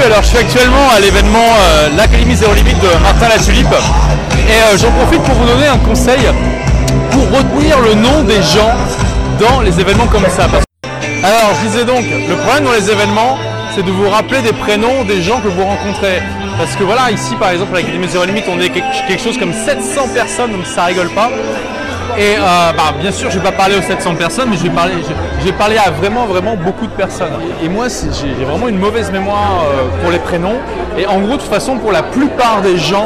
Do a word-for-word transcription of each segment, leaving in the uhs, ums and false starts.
alors je suis actuellement à l'événement euh, l'Académie Zéro Limite de Martin Latulippe et euh, j'en profite pour vous donner un conseil pour retenir le nom des gens dans les événements comme ça. Alors je disais donc, le problème dans les événements, c'est de vous rappeler des prénoms des gens que vous rencontrez. Parce que voilà, ici par exemple à l'Académie Zéro Limite, on est quelque chose comme sept cents personnes, donc ça rigole pas. Et euh, bah, bien sûr, je ne vais pas parler aux sept cents personnes, mais je vais parler, je, je vais parler à vraiment, vraiment beaucoup de personnes. Et moi, j'ai vraiment une mauvaise mémoire euh, pour les prénoms. Et en gros, de toute façon, pour la plupart des gens,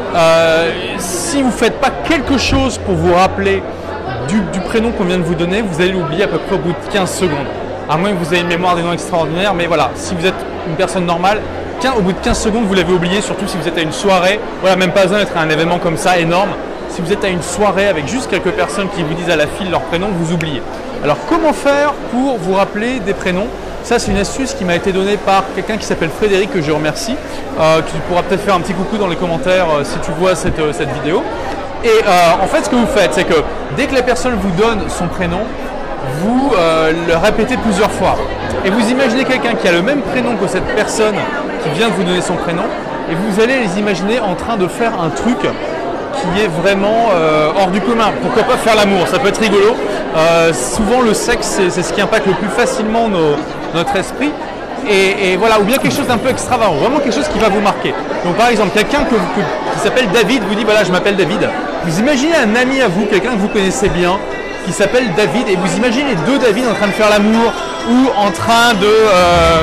euh, si vous ne faites pas quelque chose pour vous rappeler du, du prénom qu'on vient de vous donner, vous allez l'oublier à peu près au bout de quinze secondes. À moins que vous ayez une mémoire des noms extraordinaire, mais voilà, si vous êtes une personne normale, au bout de quinze secondes, vous l'avez oublié, surtout si vous êtes à une soirée. Voilà, même pas besoin d'être à un événement comme ça, énorme. Si vous êtes à une soirée avec juste quelques personnes qui vous disent à la file leur prénom, vous oubliez. Alors comment faire pour vous rappeler des prénoms? Ça, c'est une astuce qui m'a été donnée par quelqu'un qui s'appelle Frédéric, que je remercie. Euh, tu pourras peut-être faire un petit coucou dans les commentaires euh, si tu vois cette, euh, cette vidéo. Et euh, en fait, ce que vous faites, c'est que dès que la personne vous donne son prénom, vous euh, le répétez plusieurs fois. Et vous imaginez quelqu'un qui a le même prénom que cette personne qui vient de vous donner son prénom, et vous allez les imaginer en train de faire un truc qui est vraiment euh, hors du commun. Pourquoi pas faire l'amour? Ça peut être rigolo. Euh, souvent le sexe, c'est ce qui impacte le plus facilement nos, notre esprit. Et, et voilà, ou bien quelque chose d'un peu extravagant, vraiment quelque chose qui va vous marquer. Donc par exemple, quelqu'un que, que, qui s'appelle David vous dit voilà, je m'appelle David. Vous imaginez un ami à vous, quelqu'un que vous connaissez bien, qui s'appelle David, et vous imaginez les deux David en train de faire l'amour ou en train de, euh,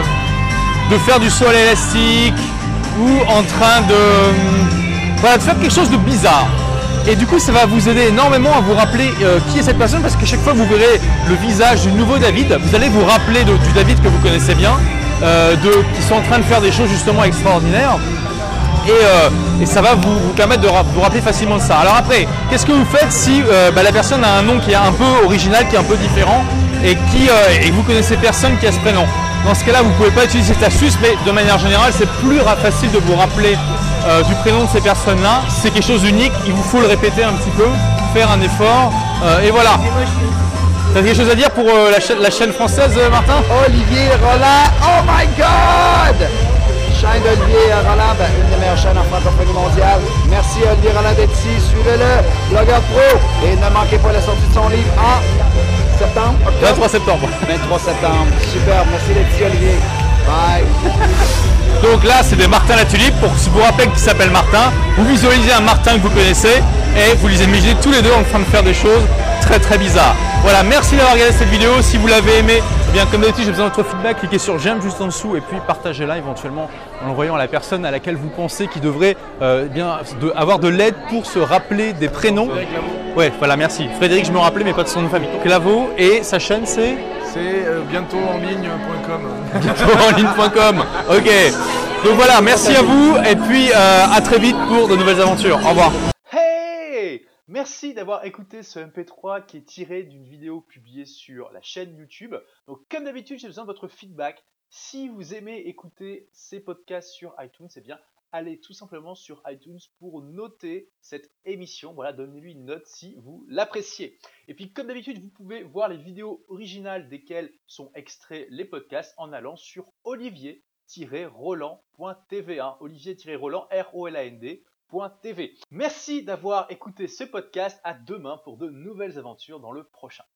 de faire du saut à l'élastique ou en train de... Voilà, de faire quelque chose de bizarre. Et du coup, ça va vous aider énormément à vous rappeler euh, qui est cette personne, parce qu'à chaque fois que vous verrez le visage du nouveau David, vous allez vous rappeler de, du David que vous connaissez bien, euh, de, qui sont en train de faire des choses justement extraordinaires. Et, euh, et ça va vous, vous permettre de vous rappeler facilement de ça. Alors après, qu'est-ce que vous faites si euh, bah, la personne a un nom qui est un peu original, qui est un peu différent, et, qui, euh, et que vous connaissez personne qui a ce prénom? Dans ce cas-là, vous ne pouvez pas utiliser cette astuce, mais de manière générale, c'est plus facile de vous rappeler Euh, du prénom de ces personnes-là. C'est quelque chose d'unique, il vous faut le répéter un petit peu, faire un effort, euh, et voilà. T'as quelque chose à dire pour euh, la, cha la chaîne française, euh, Martin? Olivier Roland, oh my god! Chaîne d'Olivier Roland, ben, une des meilleures chaînes en francophonie mondiale. Merci Olivier Roland d'être ici, suivez-le, Blogueur Pro, et ne manquez pas la sortie de son livre en septembre, octobre? vingt-trois septembre. vingt-trois septembre, super, merci d'être ici Olivier. Bye! Donc là, c'est de Martin Latulippe. Pour vous rappeler qu'il s'appelle Martin, vous visualisez un Martin que vous connaissez et vous les imaginez tous les deux en train de faire des choses très très bizarres. Voilà, merci d'avoir regardé cette vidéo. Si vous l'avez aimé, eh bien comme d'habitude, j'ai besoin de votre feedback. Cliquez sur j'aime juste en dessous et puis partagez-la éventuellement en l'envoyant à la personne à laquelle vous pensez qui devrait euh, bien de, avoir de l'aide pour se rappeler des prénoms. Ouais, voilà, merci. Frédéric, je me rappelais, mais pas de son nom de famille. Claveau, et sa chaîne, c'est C'est euh, bientôt en ligne point com. bientôt en ligne point com. Ok. Donc voilà, merci à vous et puis euh, à très vite pour de nouvelles aventures. Au revoir. Hey! Merci d'avoir écouté ce M P trois qui est tiré d'une vidéo publiée sur la chaîne YouTube. Donc comme d'habitude, j'ai besoin de votre feedback. Si vous aimez écouter ces podcasts sur iTunes, eh bien allez tout simplement sur iTunes pour noter cette émission. Voilà, donnez-lui une note si vous l'appréciez. Et puis comme d'habitude, vous pouvez voir les vidéos originales desquelles sont extraits les podcasts en allant sur olivier tiret roland point t v, hein, olivier tiret roland, R O L A N D, .tv. Merci d'avoir écouté ce podcast. À demain pour de nouvelles aventures dans le prochain.